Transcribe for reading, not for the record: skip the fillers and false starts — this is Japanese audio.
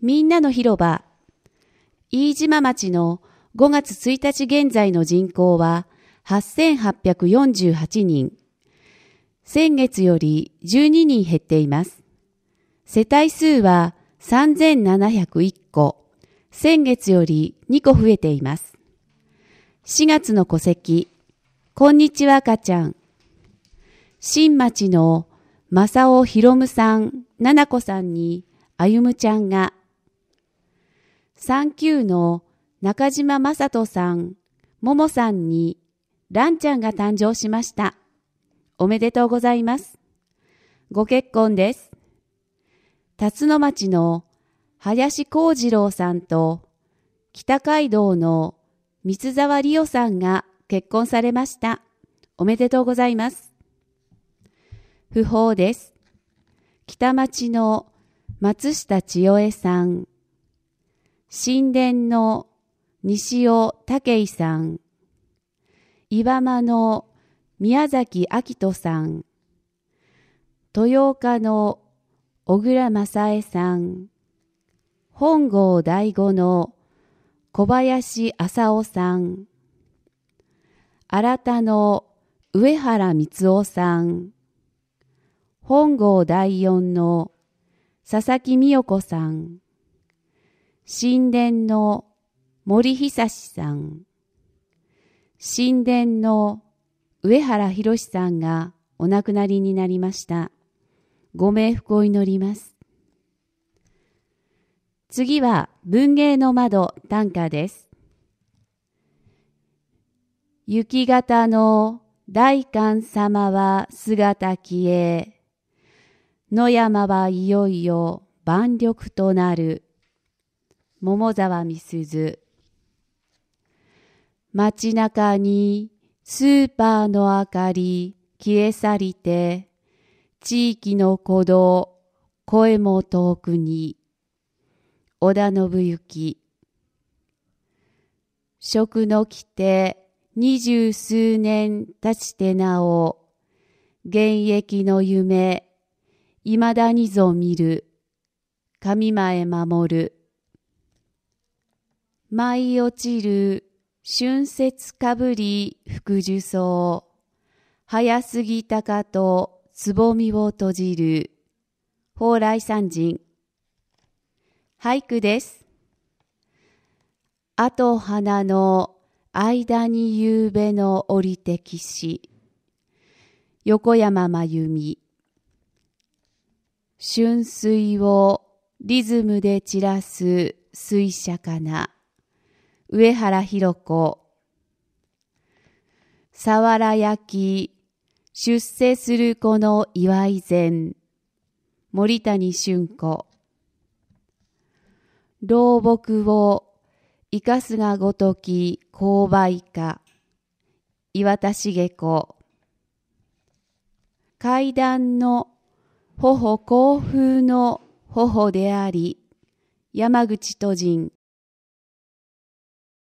みんなの広場。飯島町の5月1日現在の人口は8848人。先月より12人減っています。世帯数は3701戸。先月より2戸増えています。4月の戸籍。こんにちは赤ちゃん。新町の正尾ひろむさん、ななこさんにあゆむちゃんが。39の中島正人さん、ももさんにらんちゃんが誕生しました。おめでとうございます。ご結婚です。辰野町の林幸次郎さんと北海道の三沢理央さんが結婚されました。おめでとうございます。訃報です。北町の松下千代恵さん、新田の西尾武井さん、岩間の宮崎明人さん、豊岡の小倉正恵さん、本郷第五の小林浅夫さん、新田の上原光夫さん、本郷第四の佐々木美代子さん、新田の森久志さん、新田の上原博さんがお亡くなりになりました。ご冥福を祈ります。次は文芸の窓短歌です。雪型の大観様は姿消え、野山はいよいよ万緑となる。桃沢美鈴。街中にスーパーの明かり消え去りて、地域の鼓動、声も遠くに。織田信行。職の来て20数年経ちてなお、現役の夢、いまだにぞ見る。上前守る。舞い落ちる春節かぶり福寿草。早すぎたかとつぼみを閉じる。蓬莱山人。俳句です。あと花の間に夕べの降りてきし。横山真由美。春水をリズムで散らす水車かな。上原弘子。さわら焼き出世する子の祝い膳。森谷俊子。老木を生かすがごとき勾配下。岩田茂子。階段の頬甲風の頬であり。山口都人。